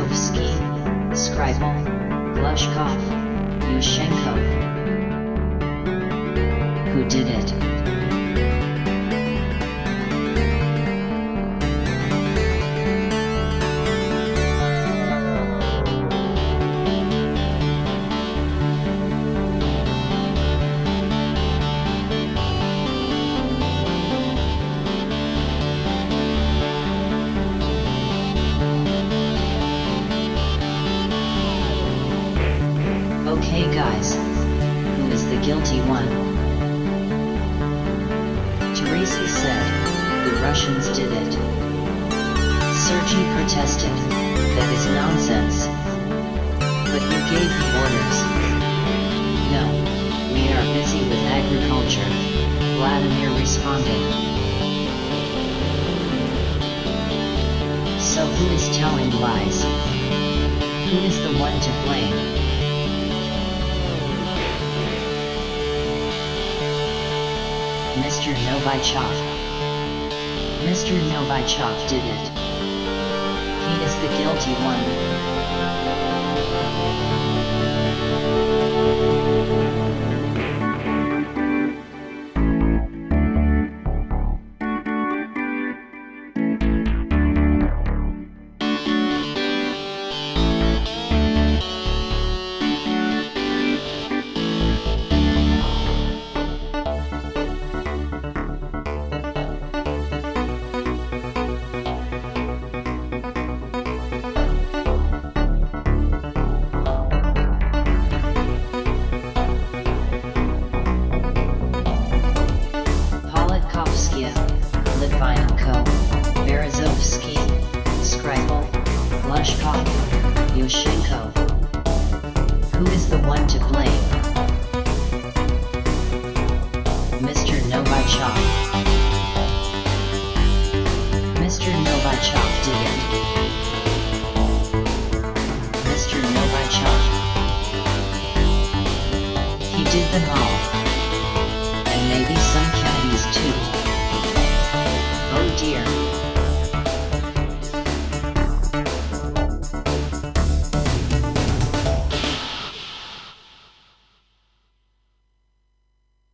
Berezovsky, Skripal, Glushkov, Yushchenko. Who did it? Okay guys, who is the guilty one? Teresi said, the Russians did it. Sergei protested, that is nonsense. But you gave the orders. No, we are busy with agriculture, Vladimir responded. So who is telling lies? Who is the one to blame? Mr. Novichok. Mr. Novichok did it. He is the guilty one. Litvinenko, Berezovsky, Skripal, Glushkov, Yushchenko. Who is the one to blame? Mr. Novichok. Mr. Novichok did it. Mr. Novichok. He did them all. And maybe some Kennedys too. Oh dear.